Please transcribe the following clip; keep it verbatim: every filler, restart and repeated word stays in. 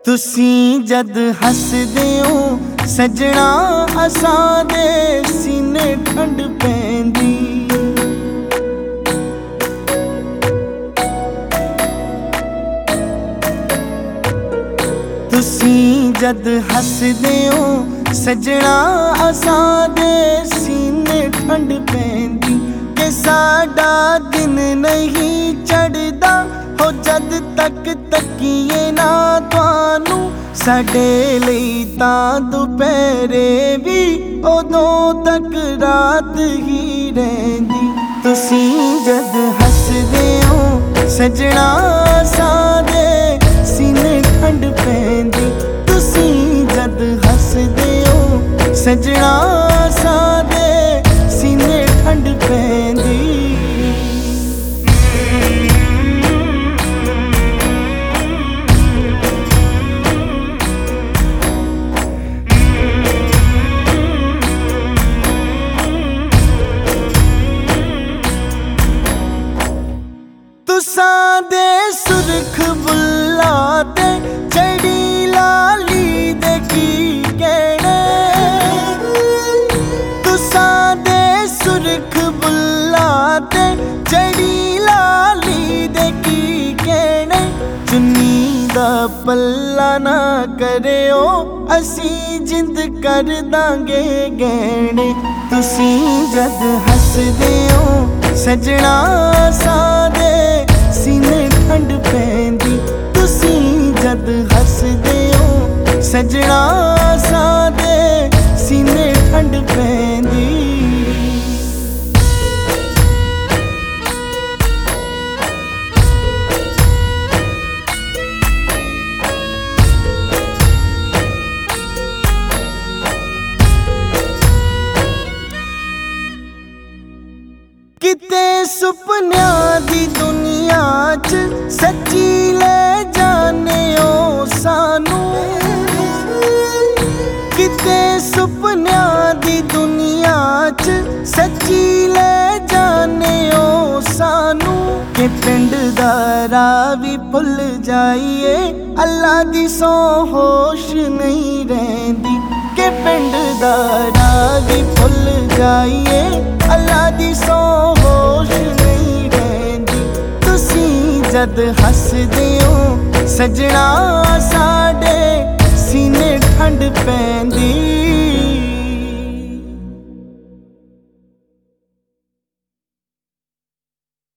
तुसीं जद हसदे हो सजना असां दे सीने ठंड पैंदी। तुसीं जद हसदे हो सजना असां दे सीने ठंड पैंदी। के साडा दिन नहीं चढ़दा हो जद तक तकीए ना तुहानू। साडे लई तां दुपहरे भी उदों तक रात ही रहिंदी। तुसीं जद हसदे हो सजना असां दे सीने ठंड पैंदी। तुसीं जद हसदे हो सजना असां दे सीने ठंड पैंदी। तुसां दे सुरख बुल्ला ते चढ़ी लाली दे की कहने। तुसां दे सुरख बुल्ला ते चढ़ी लाली दे की कहने। चुन्नी दा पल्ला ना करियो असी जिंद कर दांगे गहने। तुसीं जद हसदे हो सजना असां दे सीने ठंड पैंदी। तुसीं जद हसदे हो सजना असां दे सीने ठंड पैंदी। किते सुपनियां दी दुनिया च सच्ची ले जाने ओ सानू। किते सुपनियां दी दुनिया च सच्ची ले जाने ओ सानू। के पिंड दा राह भी भुल जाइए अल्लाह दी सौ होश नहीं रहिंदी। के पिंड दा राह भी भुल जाइए अल्लाह दी सौ होश नहीं रहिंदी। तुसीं जद हसदे हो सजना साडे सीने ठंड पैंदी।